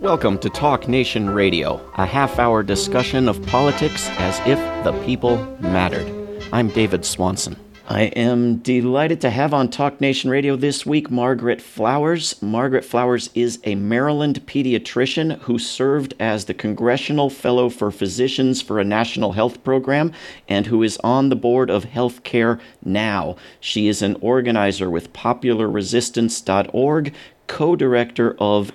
Welcome to Talk Nation Radio, a half-hour discussion of politics as if the people mattered. I'm David Swanson. I am delighted to have on Talk Nation Radio this week Margaret Flowers. Margaret Flowers is a Maryland pediatrician who served as the Congressional Fellow for Physicians for a National Health Program and who is on the board of Healthcare Now. She is an organizer with PopularResistance.org, co-director of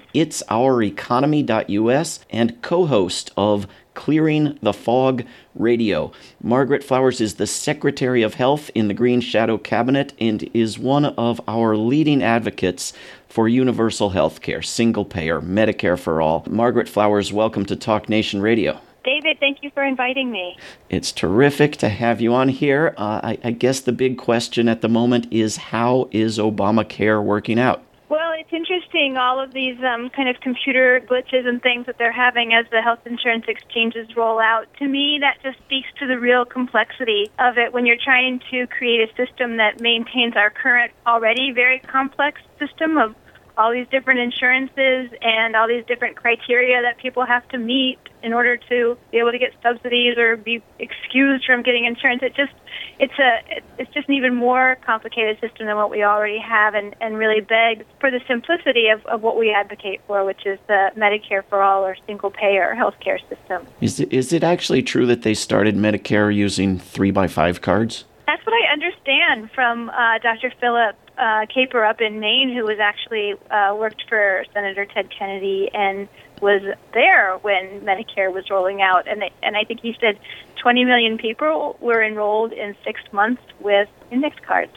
It'sOurEconomy.us, and co-host of Clearing the Fog Radio. Margaret Flowers is the Secretary of Health in the Green Shadow Cabinet and is one of our leading advocates for universal health care, single-payer, Medicare for all. Margaret Flowers, welcome to Talk Nation Radio. David, thank you for inviting me. It's terrific to have you on here. I guess the big question at the moment is, how is Obamacare working out? Well, it's interesting, all of these kind of computer glitches and things that they're having as the health insurance exchanges roll out. To me, that just speaks to the real complexity of it when you're trying to create a system that maintains our current, already very complex system of all these different insurances and all these different criteria that people have to meet in order to be able to get subsidies or be excused from getting insurance. It's just an even more complicated system than what we already have, and really begs for the simplicity of what we advocate for, which is the Medicare for all or single-payer healthcare system. Is it actually true that they started Medicare using 3x5 cards? That's what I understand from Dr. Philip Caper up in Maine, who was actually worked for Senator Ted Kennedy and was there when Medicare was rolling out. And I think he said 20 million people were enrolled in 6 months with index cards.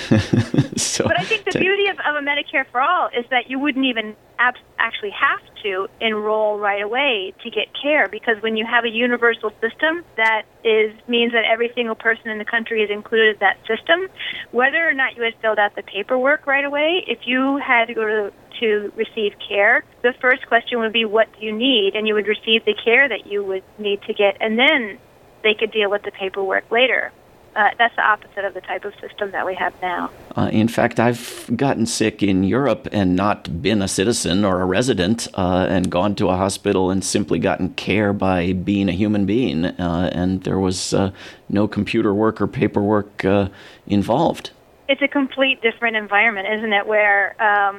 But I think the beauty of a Medicare for all is that you wouldn't even actually have to enroll right away to get care, because when you have a universal system, that means that every single person in the country is included in that system. Whether or not you had filled out the paperwork right away, if you had to go to receive care, the first question would be, what do you need? And you would receive the care that you would need to get, and then they could deal with the paperwork later. That's the opposite of the type of system that we have now. In fact, I've gotten sick in Europe and not been a citizen or a resident and gone to a hospital and simply gotten care by being a human being. And there was no computer work or paperwork involved. It's a complete different environment, isn't it, where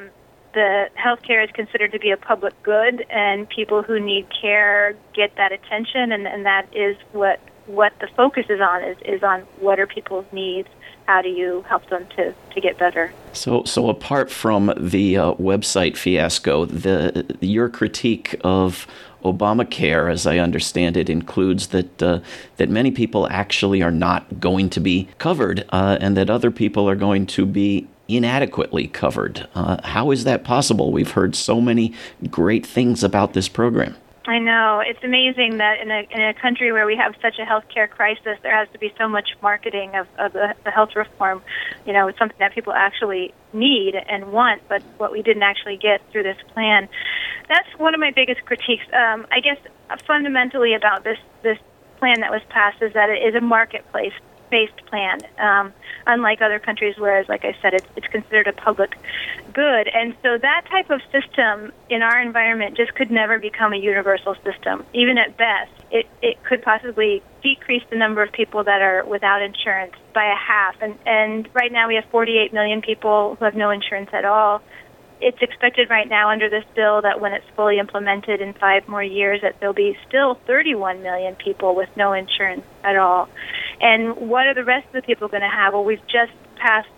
the healthcare is considered to be a public good and people who need care get that attention, and that is what the focus is on what are people's needs, how do you help them to get better. So apart from the website fiasco, your critique of Obamacare, as I understand it, includes that many people actually are not going to be covered and that other people are going to be inadequately covered. How is that possible? We've heard so many great things about this program. I know. It's amazing that in a country where we have such a healthcare crisis, there has to be so much marketing of the health reform. You know, it's something that people actually need and want, but what we didn't actually get through this plan. That's one of my biggest critiques. I guess fundamentally about this plan that was passed is that it is a marketplace-based plan, unlike other countries, whereas, like I said, it's considered a public good. And so that type of system in our environment just could never become a universal system. Even at best, it could possibly decrease the number of people that are without insurance by a half. And right now we have 48 million people who have no insurance at all. It's expected right now under this bill that when it's fully implemented in 5 more years, that there'll be still 31 million people with no insurance at all. And what are the rest of the people going to have? Well, we've just passed,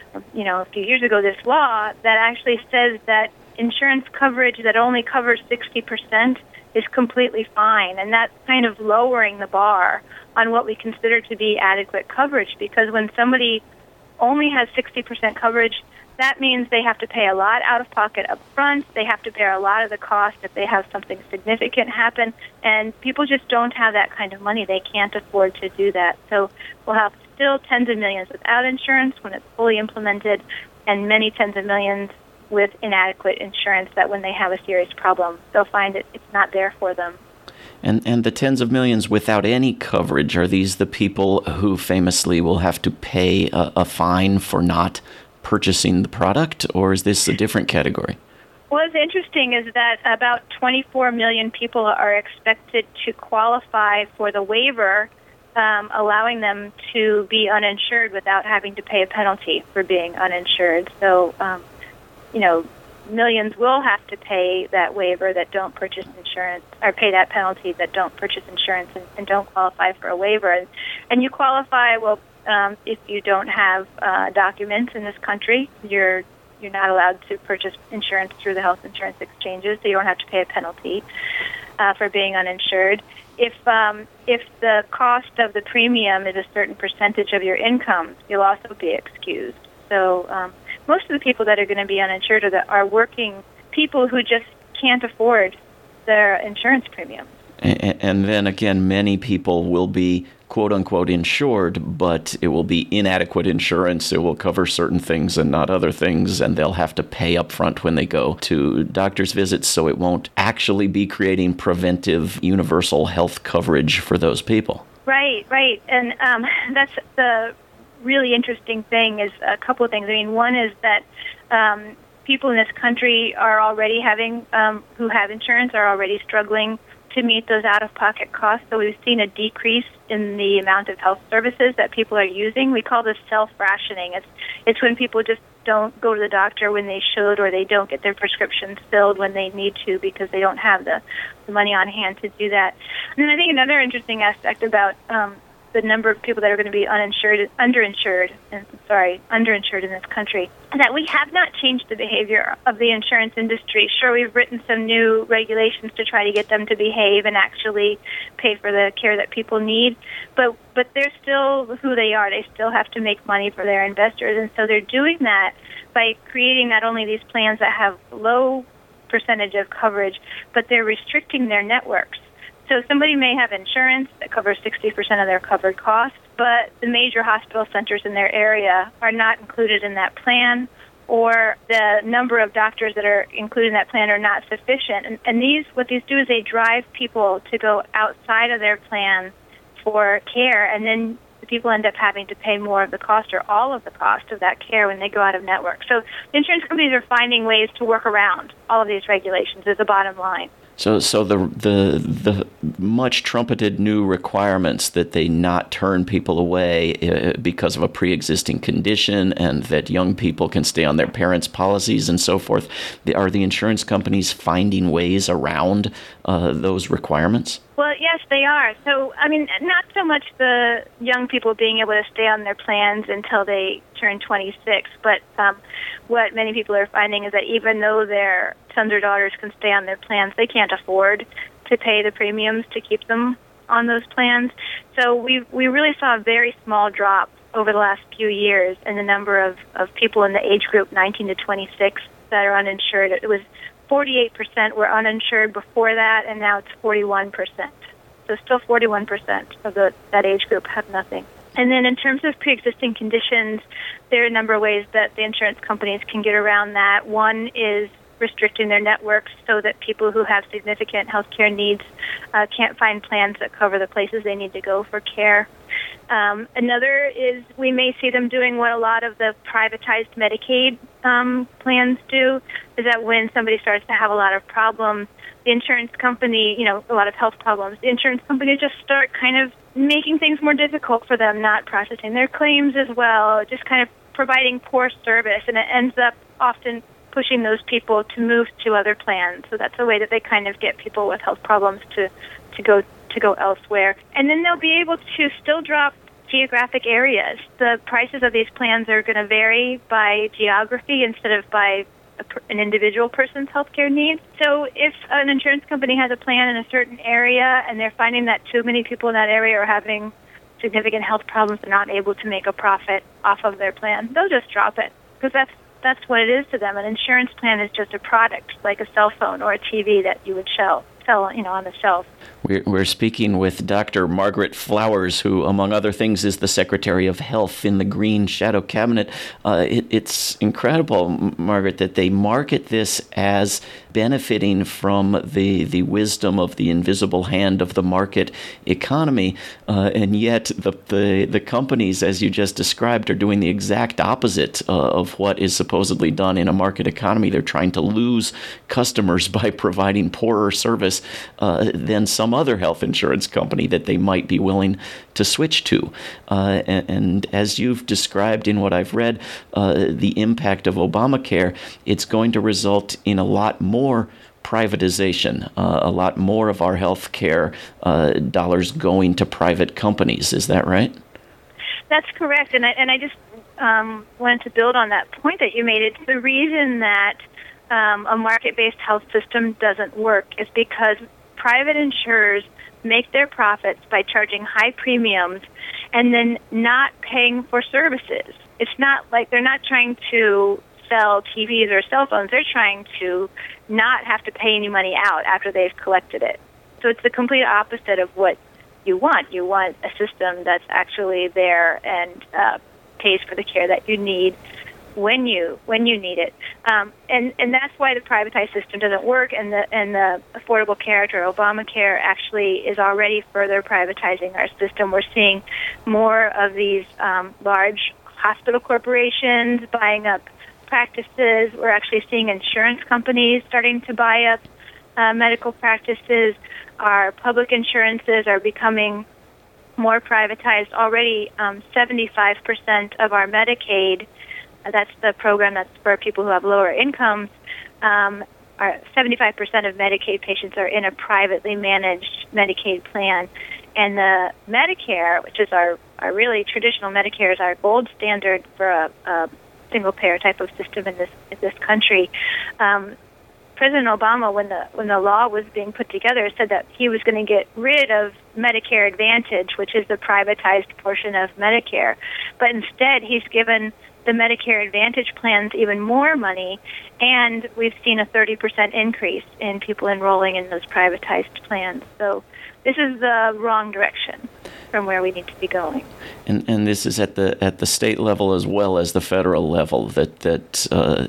a few years ago, this law that actually says that insurance coverage that only covers 60% is completely fine. And that's kind of lowering the bar on what we consider to be adequate coverage, because when somebody only has 60% coverage, that means they have to pay a lot out of pocket up front. They have to bear a lot of the cost if they have something significant happen. And people just don't have that kind of money. They can't afford to do that. So we'll have still tens of millions without insurance when it's fully implemented, and many tens of millions with inadequate insurance that when they have a serious problem, they'll find that it's not there for them. And the tens of millions without any coverage, are these the people who famously will have to pay a fine for not purchasing the product, or is this a different category? What's interesting is that about 24 million people are expected to qualify for the waiver, allowing them to be uninsured without having to pay a penalty for being uninsured. So, millions will have to pay that waiver that don't purchase insurance, or pay that penalty that don't purchase insurance and don't qualify for a waiver. And you qualify, if you don't have documents in this country, you're not allowed to purchase insurance through the health insurance exchanges, so you don't have to pay a penalty for being uninsured. If the cost of the premium is a certain percentage of your income, you'll also be excused. So most of the people that are going to be uninsured are working people who just can't afford their insurance premiums. And then again, many people will be quote-unquote insured, but it will be inadequate insurance. It will cover certain things and not other things, and they'll have to pay up front when they go to doctor's visits, so it won't actually be creating preventive universal health coverage for those people. Right. And that's the really interesting thing is a couple of things. I mean, one is that people in this country are already who have insurance are already struggling to meet those out-of-pocket costs. So we've seen a decrease in the amount of health services that people are using. We call this self-rationing. It's when people just don't go to the doctor when they should, or they don't get their prescriptions filled when they need to because they don't have the money on hand to do that. And then I think another interesting aspect about the number of people that are going to be underinsured in this country, that we have not changed the behavior of the insurance industry. Sure, we've written some new regulations to try to get them to behave and actually pay for the care that people need, but they're still who they are. They still have to make money for their investors, and so they're doing that by creating not only these plans that have low percentage of coverage, but they're restricting their networks. So somebody may have insurance that covers 60% of their covered costs, but the major hospital centers in their area are not included in that plan, or the number of doctors that are included in that plan are not sufficient. And what these do is they drive people to go outside of their plan for care, and then the people end up having to pay more of the cost or all of the cost of that care when they go out of network. So the insurance companies are finding ways to work around all of these regulations is the bottom line. So the much trumpeted new requirements that they not turn people away because of a pre-existing condition, and that young people can stay on their parents' policies and so forth, are the insurance companies finding ways around those requirements? Well, yes, they are. So, I mean, not so much the young people being able to stay on their plans until they turn 26, but what many people are finding is that even though their sons or daughters can stay on their plans, they can't afford to pay the premiums to keep them on those plans. So we really saw a very small drop over the last few years in the number of people in the age group 19 to 26 that are uninsured. It was 48% were uninsured before that, and now it's 41%. So still 41% of that age group have nothing. And then in terms of pre-existing conditions, there are a number of ways that the insurance companies can get around that. One is restricting their networks so that people who have significant health care needs can't find plans that cover the places they need to go for care. Another is we may see them doing what a lot of the privatized Medicaid plans do, is that when somebody starts to have a lot of problems, the insurance company, a lot of health problems, the insurance company just start kind of making things more difficult for them, not processing their claims as well, just kind of providing poor service, and it ends up often pushing those people to move to other plans. So that's a way that they kind of get people with health problems to go elsewhere. And then they'll be able to still drop geographic areas. The prices of these plans are going to vary by geography instead of by an individual person's healthcare needs. So if an insurance company has a plan in a certain area and they're finding that too many people in that area are having significant health problems and not able to make a profit off of their plan, they'll just drop it, because that's what it is to them. An insurance plan is just a product, like a cell phone or a TV that you would sell sell, on the shelf. We're speaking with Dr. Margaret Flowers, who, among other things, is the Secretary of Health in the Green Shadow Cabinet. It's incredible, Margaret, that they market this as benefiting from the wisdom of the invisible hand of the market economy, and yet the companies, as you just described, are doing the exact opposite of what is supposedly done in a market economy. They're trying to lose customers by providing poorer service than some other health insurance company that they might be willing to switch to. And as you've described in what I've read, the impact of Obamacare, it's going to result in a lot more privatization, a lot more of our health care dollars going to private companies. Is that right? That's correct. And I just wanted to build on that point that you made. It's the reason that a market-based health system doesn't work is because private insurers make their profits by charging high premiums and then not paying for services. It's not like they're not trying to sell TVs or cell phones. They're trying to not have to pay any money out after they've collected it. So it's the complete opposite of what you want. You want a system that's actually there and pays for the care that you need when you need it, and that's why the privatized system doesn't work. And the Affordable Care Act, or Obamacare, actually is already further privatizing our system. We're seeing more of these large hospital corporations buying up practices. We're actually seeing insurance companies starting to buy up medical practices. Our public insurances are becoming more privatized. Already, 75% of our Medicaid, that's the program that's for people who have lower incomes, 75% of Medicaid patients are in a privately managed Medicaid plan. And the Medicare, which is our really traditional Medicare, is our gold standard for a single-payer type of system in this country. President Obama, when the law was being put together, said that he was going to get rid of Medicare Advantage, which is the privatized portion of Medicare. But instead, he's given the Medicare Advantage plans even more money, and we've seen a 30% increase in people enrolling in those privatized plans. So this is the wrong direction from where we need to be going. And this is at the state level as well as the federal level, that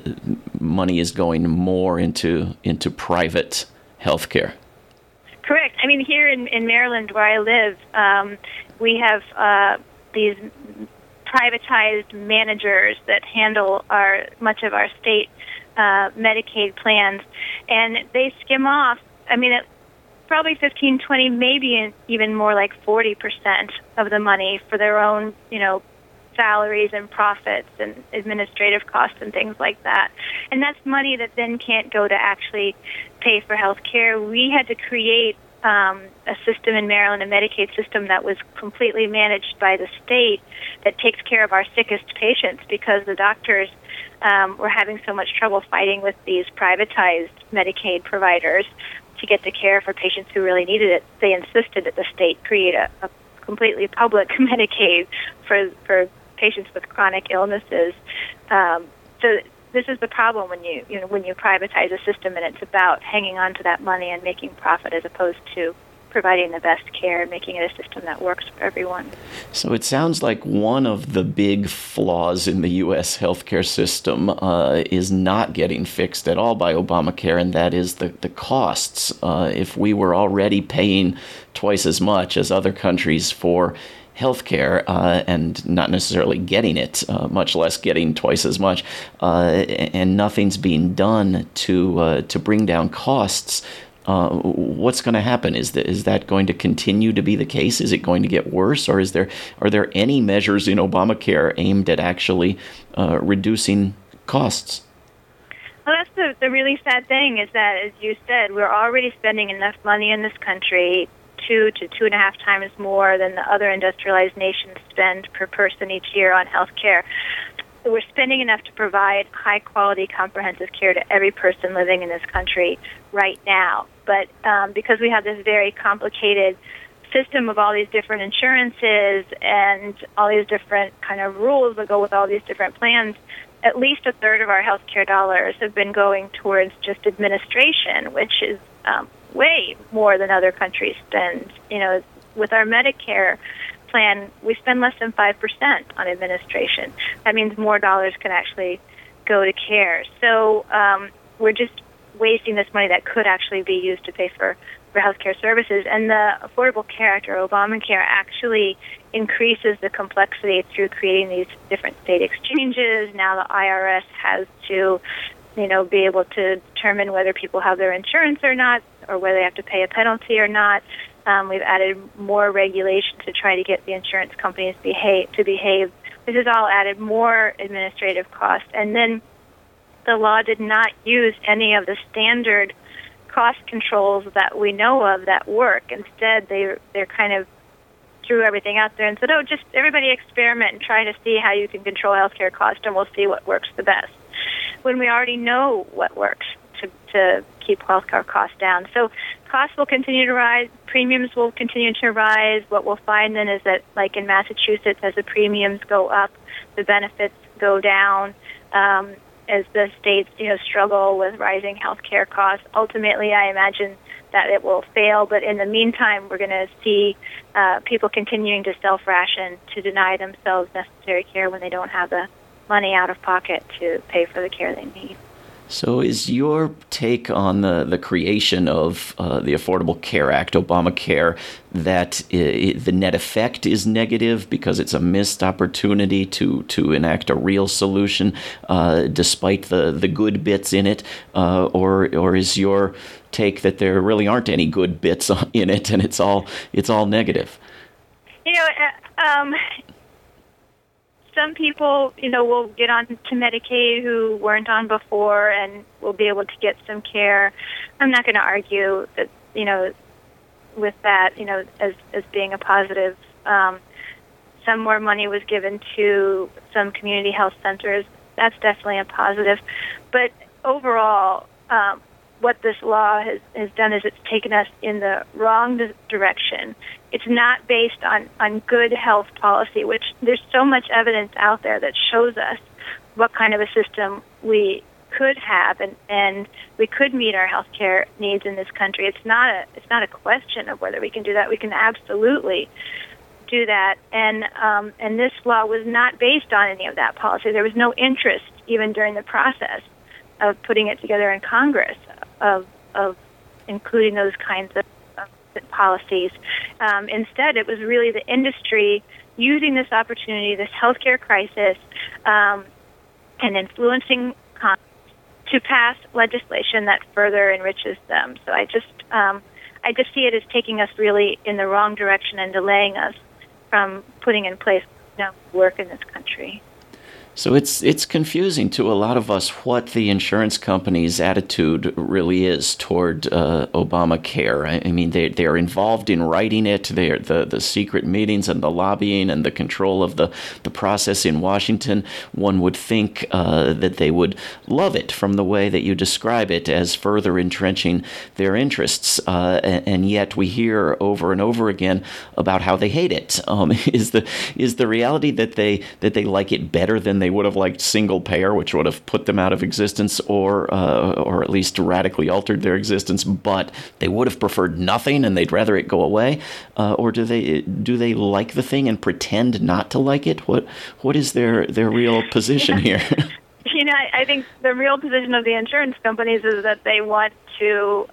money is going more into private health care. Correct. I mean, here in Maryland, where I live, we have these privatized managers that handle much of our state Medicaid plans, and they skim off, probably 15, 20, maybe even more like 40% of the money for their own, salaries and profits and administrative costs and things like that. And that's money that then can't go to actually pay for health care. We had to create a system in Maryland, a Medicaid system that was completely managed by the state that takes care of our sickest patients, because the doctors were having so much trouble fighting with these privatized Medicaid providers to get the care for patients who really needed it. They insisted that the state create a completely public Medicaid for patients with chronic illnesses. So this is the problem when you privatize a system, and it's about hanging on to that money and making profit as opposed to providing the best care and making it a system that works for everyone. So it sounds like one of the big flaws in the U.S. healthcare system is not getting fixed at all by Obamacare, and that is the costs. If we were already paying twice as much as other countries for healthcare and not necessarily getting it, much less getting twice as much, and nothing's being done to bring down costs, what's going to happen? Is that going to continue to be the case? Is it going to get worse, or are there any measures in Obamacare aimed at actually reducing costs? Well, that's the really sad thing, is that, as you said, we're already spending enough money in this country, 2 to 2.5 times more than the other industrialized nations spend per person each year on health care. So we're spending enough to provide high-quality, comprehensive care to every person living in this country right now. But because we have this very complicated system of all these different insurances and all these different kind of rules that go with all these different plans, at least a third of our healthcare dollars have been going towards just administration, which is way more than other countries spend. With our Medicare plan, we spend less than 5% on administration. That means more dollars can actually go to care. So we're just wasting this money that could actually be used to pay for healthcare services. And the Affordable Care Act, or Obamacare, actually increases the complexity through creating these different state exchanges. Now the IRS has to, be able to determine whether people have their insurance or not, or whether they have to pay a penalty or not. We've added more regulation to try to get the insurance companies to behave. This has all added more administrative costs. And then the law did not use any of the standard cost controls that we know of that work. Instead, they're kind of threw everything out there and said, just everybody experiment and try to see how you can control healthcare costs, and we'll see what works the best. When we already know what works to keep healthcare costs down. So costs will continue to rise, premiums will continue to rise. What we'll find then is that, like in Massachusetts, as the premiums go up, the benefits go down. As the states, struggle with rising healthcare costs, ultimately, I imagine that it will fail. But in the meantime, we're going to see people continuing to self-ration, to deny themselves necessary care when they don't have the money out of pocket to pay for the care they need. So is your take on the creation of the Affordable Care Act, Obamacare, that the net effect is negative because it's a missed opportunity to enact a real solution despite the good bits in it? Or is your take that there really aren't any good bits in it and it's all negative? Some people, will get on to Medicaid who weren't on before and will be able to get some care. I'm not going to argue that, with that, as being a positive. Some more money was given to some community health centers. That's definitely a positive. But overall, what this law has done is it's taken us in the wrong direction. It's not based on good health policy, which there's so much evidence out there that shows us what kind of a system we could have, and we could meet our health care needs in this country. It's not a question of whether we can do that. We can absolutely do that. And this law was not based on any of that policy. There was no interest, even during the process of putting it together in Congress, of including those kinds of policies. Instead, it was really the industry using this opportunity, this healthcare crisis, and influencing Congress to pass legislation that further enriches them. So I just see it as taking us really in the wrong direction and delaying us from putting in place work in this country. So it's confusing to a lot of us what the insurance company's attitude really is toward Obamacare. I mean, they're involved in writing it. They're the secret meetings and the lobbying and the control of the process in Washington. One would think that they would love it from the way that you describe it as further entrenching their interests. And yet we hear over and over again about how they hate it. Is the reality that they like it better than they would have liked single payer, which would have put them out of existence, or at least radically altered their existence, but they would have preferred nothing and they'd rather it go away? Or do they like the thing and pretend not to like it? What is their real position here? I think the real position of the insurance companies is that they want to,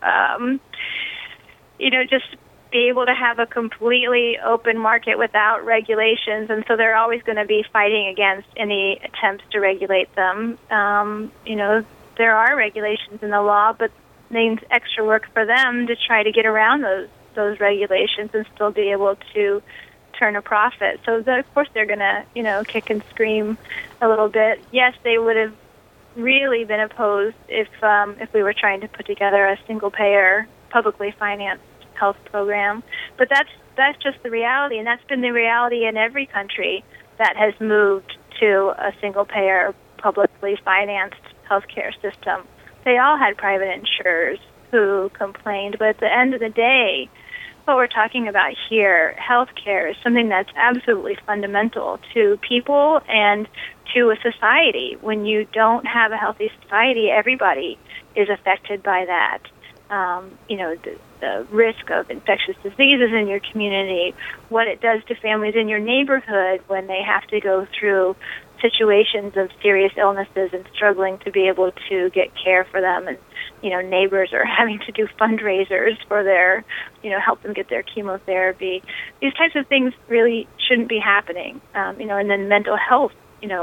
just be able to have a completely open market without regulations, and so they're always going to be fighting against any attempts to regulate them. There are regulations in the law, but it means extra work for them to try to get around those regulations and still be able to turn a profit. So of course they're going to, kick and scream a little bit. Yes, they would have really been opposed if we were trying to put together a single-payer, publicly financed health program, but that's just the reality, and that's been the reality in every country that has moved to a single-payer, publicly financed healthcare system. They all had private insurers who complained, but at the end of the day, what we're talking about here, healthcare, is something that's absolutely fundamental to people and to a society. When you don't have a healthy society, everybody is affected by that. The risk of infectious diseases in your community, what it does to families in your neighborhood when they have to go through situations of serious illnesses and struggling to be able to get care for them, and neighbors are having to do fundraisers for their, help them get their chemotherapy. These types of things really shouldn't be happening. And then mental health,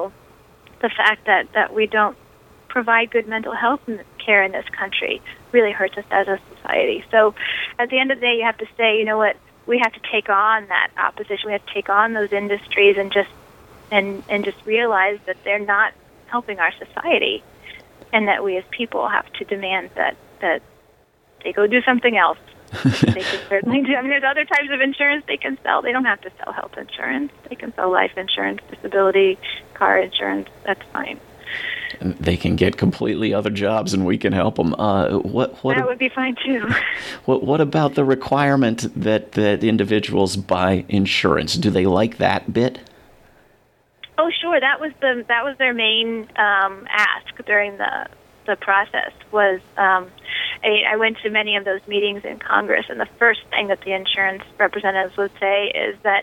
the fact that we don't provide good mental health care in this country really hurts us as a society. So at the end of the day, you have to say, we have to take on that opposition. We have to take on those industries and just realize that they're not helping our society, and that we as people have to demand that they go do something else. They can certainly do. There's other types of insurance they can sell. They don't have to sell health insurance. They can sell life insurance, disability, car insurance. That's fine. They can get completely other jobs, and we can help them. What that would be fine too. What about the requirement that individuals buy insurance? Do they like that bit? Oh, sure. That was their main ask during the process. Was I went to many of those meetings in Congress, and the first thing that the insurance representatives would say is that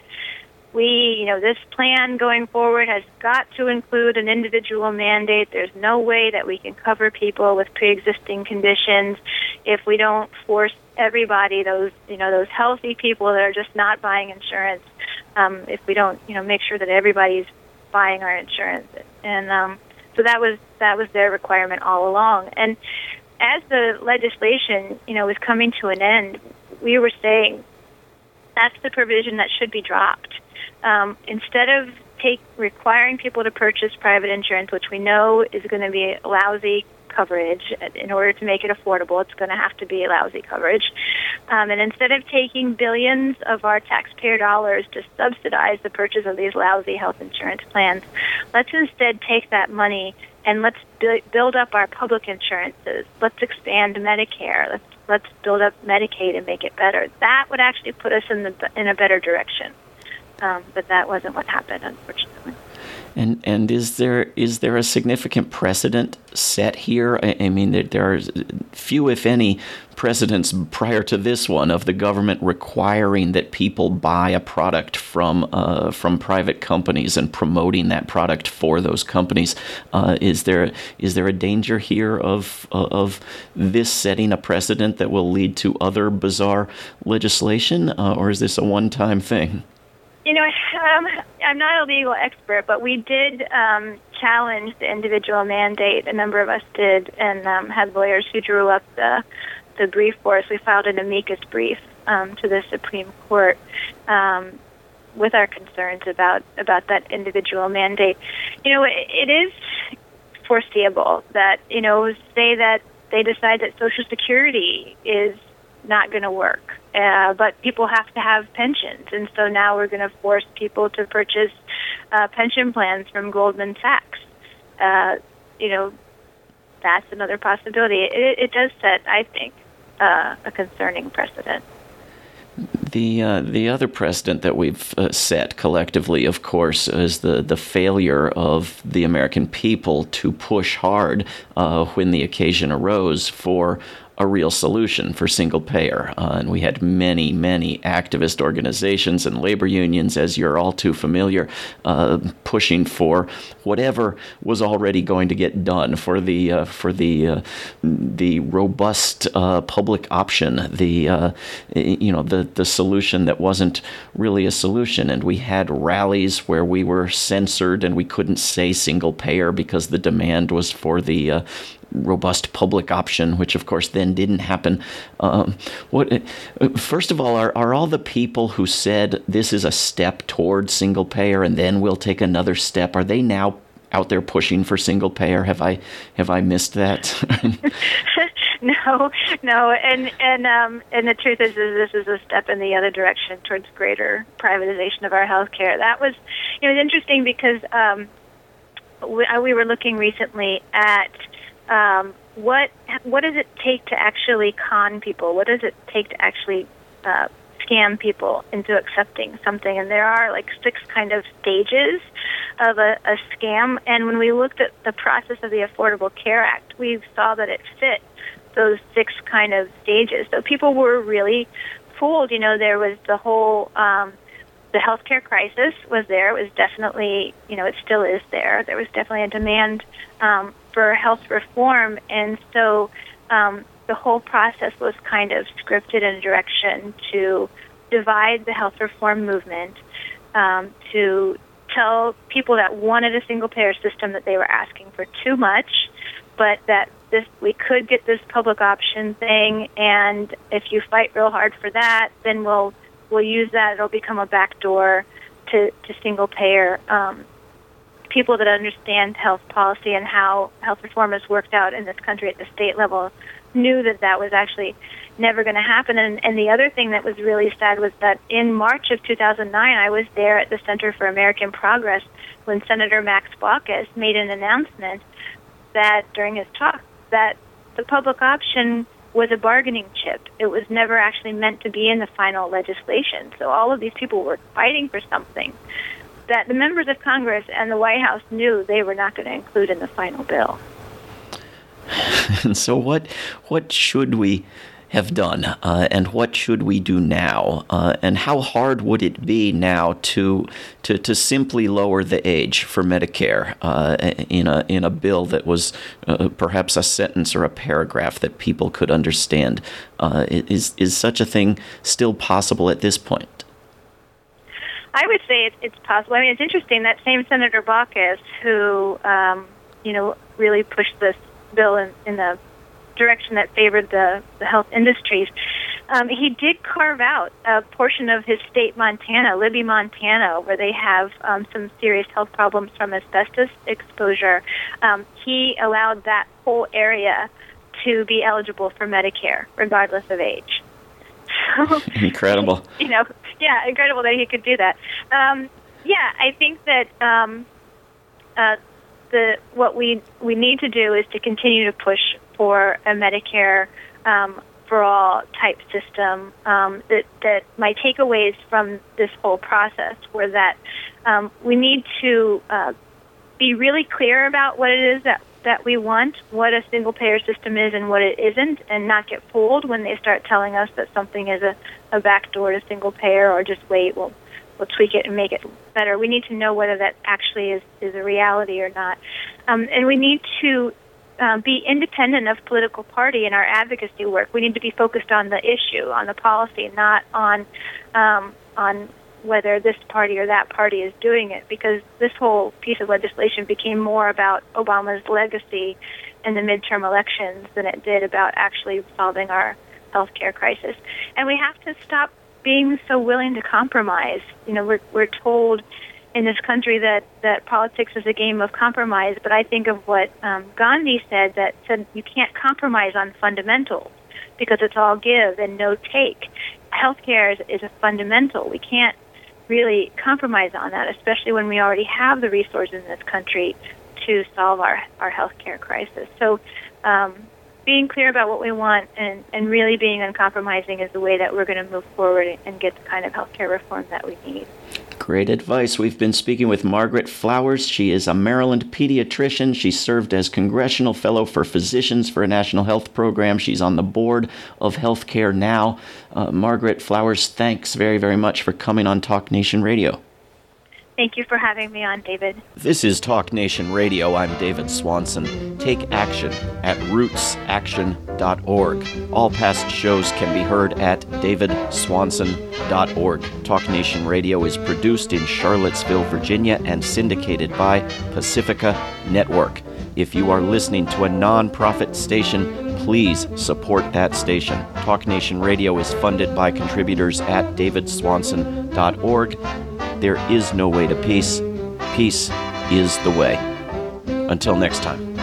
this plan going forward has got to include an individual mandate. There's no way that we can cover people with pre-existing conditions if we don't force everybody, those healthy people that are just not buying insurance, if we don't, make sure that everybody's buying our insurance. And so that was their requirement all along. And as the legislation, was coming to an end, we were saying that's the provision that should be dropped. Instead of requiring people to purchase private insurance, which we know is going to be lousy coverage, in order to make it affordable, it's going to have to be lousy coverage. And instead of taking billions of our taxpayer dollars to subsidize the purchase of these lousy health insurance plans, let's instead take that money and let's build up our public insurances. Let's expand Medicare. Let's build up Medicaid and make it better. That would actually put us in a better direction. But that wasn't what happened, unfortunately. And is there a significant precedent set here? I mean, there are few, if any, precedents prior to this one of the government requiring that people buy a product from private companies and promoting that product for those companies. Is there a danger here of this setting a precedent that will lead to other bizarre legislation, or is this a one-time thing? I'm not a legal expert, but we did challenge the individual mandate. A number of us did, and had lawyers who drew up the brief for us. We filed an amicus brief to the Supreme Court with our concerns about that individual mandate. It is foreseeable that, say that they decide that Social Security is not going to work. But people have to have pensions, and so now we're going to force people to purchase pension plans from Goldman Sachs. That's another possibility. It does set, I think, a concerning precedent. The other precedent that we've set collectively, of course, is the failure of the American people to push hard when the occasion arose for a real solution for single payer. And we had many, many activist organizations and labor unions, as you're all too familiar, pushing for whatever was already going to get done for the robust public option, the solution that wasn't really a solution. And we had rallies where we were censored and we couldn't say single payer because the demand was for the robust public option, which of course then didn't happen. First of all, are all the people who said this is a step toward single payer and then we'll take another step, are they now out there pushing for single payer? Have I missed that? No, and the truth is this is a step in the other direction towards greater privatization of our healthcare. That was, it was interesting because we were looking recently at what does it take to actually con people? What does it take to actually scam people into accepting something. And there are like 6 kind of stages of a scam. And when we looked at the process of the Affordable Care Act, we saw that it fit those 6 kind of stages. So people were really fooled. There was the whole the healthcare crisis was there. It was definitely, it still is there. There was definitely a demand for health reform, and so the whole process was kind of scripted in a direction to divide the health reform movement, to tell people that wanted a single-payer system that they were asking for too much, but that we could get this public option thing, and if you fight real hard for that, then we'll use that. It'll become a backdoor to single-payer. People that understand health policy and how health reform has worked out in this country at the state level knew that was actually never going to happen. And the other thing that was really sad was that in March of 2009, I was there at the Center for American Progress when Senator Max Baucus made an announcement that during his talk that the public option was a bargaining chip. It was never actually meant to be in the final legislation. So all of these people were fighting for something that the members of Congress and the White House knew they were not going to include in the final bill. And so what should we have done, and what should we do now, and how hard would it be now to simply lower the age for Medicare in a bill that was perhaps a sentence or a paragraph that people could understand? Is such a thing still possible at this point? I would say it's possible. I mean, it's interesting that same Senator Baucus, who really pushed this bill in the direction that favored the health industries, he did carve out a portion of his state, Montana, Libby, Montana, where they have some serious health problems from asbestos exposure. He allowed that whole area to be eligible for Medicare, regardless of age. So, incredible. Incredible that he could do that. I think that what we need to do is to continue to push for a Medicare for all type system. That my takeaways from this whole process were that we need to be really clear about what it is that we want, what a single-payer system is and what it isn't, and not get fooled when they start telling us that something is a backdoor to single-payer, or just wait, we'll tweak it and make it better. We need to know whether that actually is a reality or not. And we need to be independent of political party in our advocacy work. We need to be focused on the issue, on the policy, not on whether this party or that party is doing it, because this whole piece of legislation became more about Obama's legacy in the midterm elections than it did about actually solving our healthcare crisis. And we have to stop being so willing to compromise. We're told in this country that politics is a game of compromise, but I think of what Gandhi said you can't compromise on fundamentals because it's all give and no take. Healthcare is a fundamental. We can't really compromise on that, especially when we already have the resources in this country to solve our healthcare crisis. So being clear about what we want and really being uncompromising is the way that we're going to move forward and get the kind of healthcare reform that we need. Great advice. We've been speaking with Margaret Flowers. She is a Maryland pediatrician. She served as Congressional Fellow for Physicians for a National Health Program. She's on the board of Healthcare Now. Margaret Flowers, thanks very, very much for coming on Talk Nation Radio. Thank you for having me on, David. This is Talk Nation Radio. I'm David Swanson. Take action at rootsaction.org. All past shows can be heard at davidswanson.org. Talk Nation Radio is produced in Charlottesville, Virginia, and syndicated by Pacifica Network. If you are listening to a non-profit station, please support that station. Talk Nation Radio is funded by contributors at davidswanson.org. There is no way to peace. Peace is the way. Until next time.